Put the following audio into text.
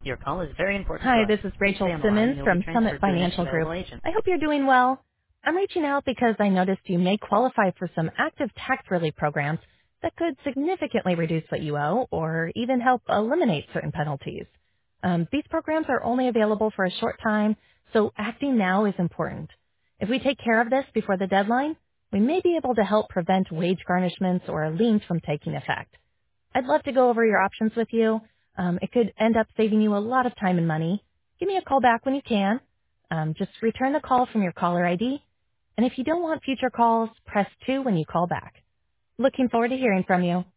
Your call is very important to Hi, us. this is Please Rachel stay on the line and Simmons you'll be from Summit transferred to the next Financial Group. available agent. I hope you're doing well. I'm reaching out because I noticed you may qualify for some active tax relief programs that could significantly reduce what you owe or even help eliminate certain penalties. These programs are only available for a short time, so acting now is important. If we take care of this before the deadline, we may be able to help prevent wage garnishments or liens from taking effect. I'd love to go over your options with you. It could end up saving you a lot of time and money. Give me a call back when you can. Just return the call from your caller ID. And if you don't want future calls, press 2 when you call back. Looking forward to hearing from you.